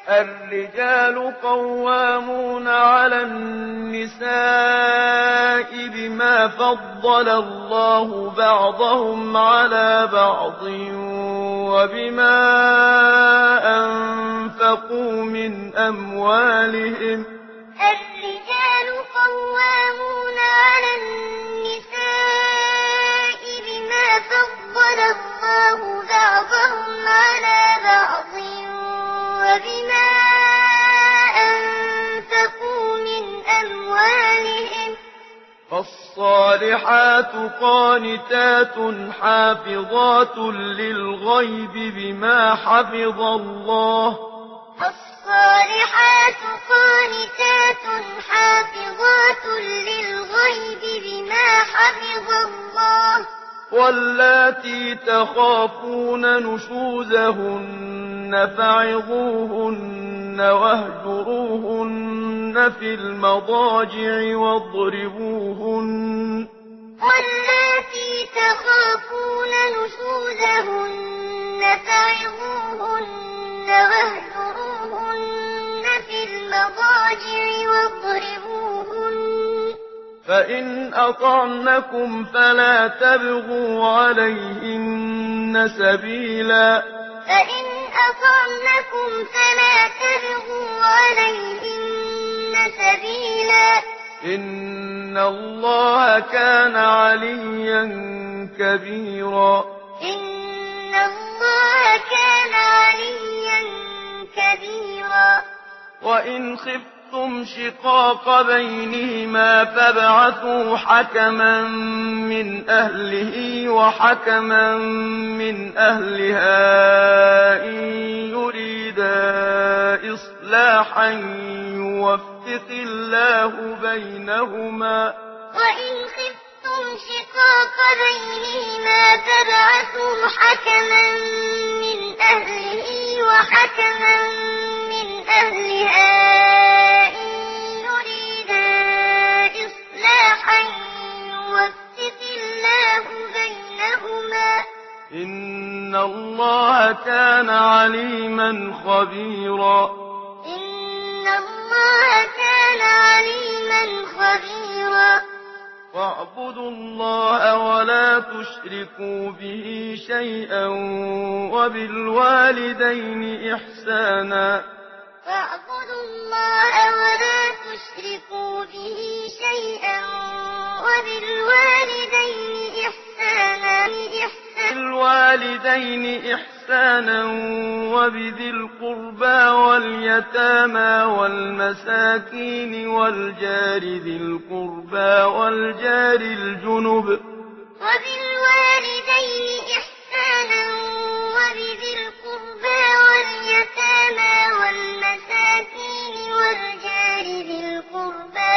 الرجال قوامون على النساء بما فضل الله بعضهم على بعض وبما أنفقوا من أموالهم. الرجال قوامون على النساء بما فضل الله بعضهم على بعض وبما أنفقوا من أموالهم. فالصالحات قانتات حافظات للغيب بما حفظ الله. فالصالحات قانتات حافظات للغيب بما حفظ الله. واللاتي تخافون نشوزهن فعظوهن واهجروهن في المضاجع واضربوهن. واللاتي تخافون نشوزهن فعظوهن واهجروهن في المضاجع واضربوهن. فإن أطعنكم فلا تبغوا عليهن سبيلا. فإن أطعنكم فلا تبغوا عليهن سبيلا. إن الله كان عليا كبيرا. إن الله كان عليا كبيرا. وإن خفتم شقاق بينهما فابعثوا حكما من أهله وحكما من أهلها إن يريدا إصلاحا يوفق الله بينهما. وإن خفتم شقاق بينهما فابعثوا حكما من أهله وحكما من أهلها إن يريدا إصلاحا يوفق الله بينهما. إن الله كان عليما خبيرا. إن الله كان عليما خبيرا. واعبدوا الله ولا تشركوا به شيئا وبالوالدين إحسانا. واعبدوا الله ولا تشركوا به شيئا وبالوالدين إحسانا. بالوالدين إحسانا وبذي القربى واليتامى والمساكين والجار ذي القربى والجار الجنب. وبالوالدين إحسانا وبذي القربى واليتامى والمساكين والجار ذي القربى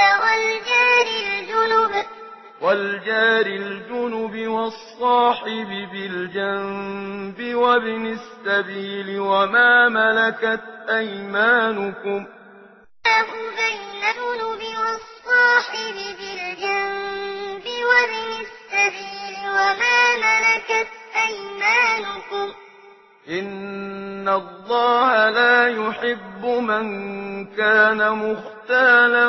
والجار الجنب والصاحب بالجنب وابن السبيل وما ملكت أيمانكم. بين الجنب والصاحب بالجنب وابن السبيل وما ملكت أيمانكم. إن الله لا يحب من كان مختالا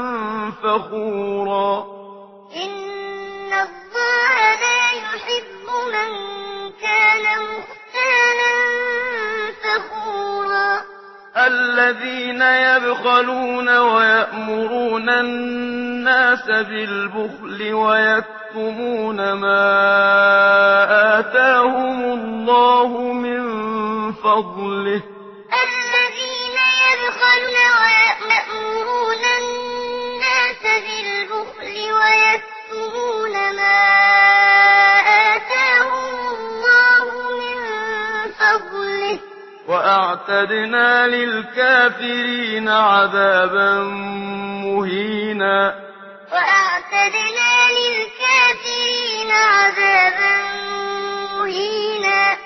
فخورا. إن الله لا يحب من كان مختالا فخورا. الذين يبخلون ويأمرون الناس بالبخل ويكتمون ما آتاهم الله من فضله. الذين يبخلون ويأمرون الناس بالبخل ويكتمون ما آتاهم الله من فضله. وأعتدنا للكافرين عذابا مهينا. وأعتدنا للكافرين عذابا مهينا.